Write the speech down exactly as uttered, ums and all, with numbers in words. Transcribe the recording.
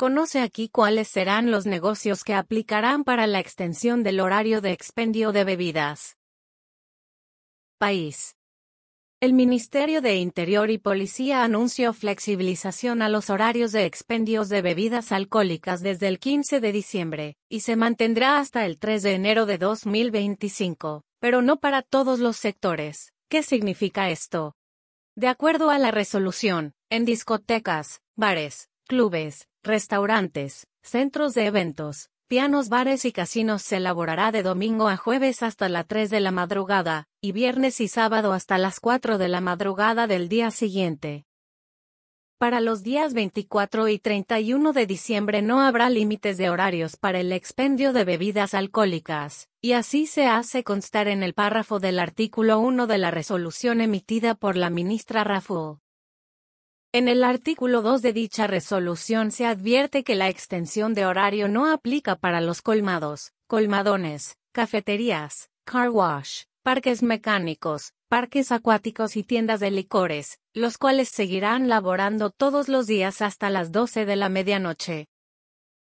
Conoce aquí cuáles serán los negocios que aplicarán para la extensión del horario de expendio de bebidas. País. El Ministerio de Interior y Policía anunció flexibilización a los horarios de expendios de bebidas alcohólicas desde el quince de diciembre, y se mantendrá hasta el tres de enero de dos mil veinticinco, pero no para todos los sectores. ¿Qué significa esto? De acuerdo a la resolución, en discotecas, bares, clubes, restaurantes, centros de eventos, pianos, bares y casinos se laborará de domingo a jueves hasta las tres de la madrugada, y viernes y sábado hasta las cuatro de la madrugada del día siguiente. Para los días veinticuatro y treinta y uno de diciembre no habrá límites de horarios para el expendio de bebidas alcohólicas, y así se hace constar en el párrafo del artículo uno de la resolución emitida por la ministra Raful. En el artículo dos de dicha resolución se advierte que la extensión de horario no aplica para los colmados, colmadones, cafeterías, car wash, parques mecánicos, parques acuáticos y tiendas de licores, los cuales seguirán laborando todos los días hasta las doce de la medianoche.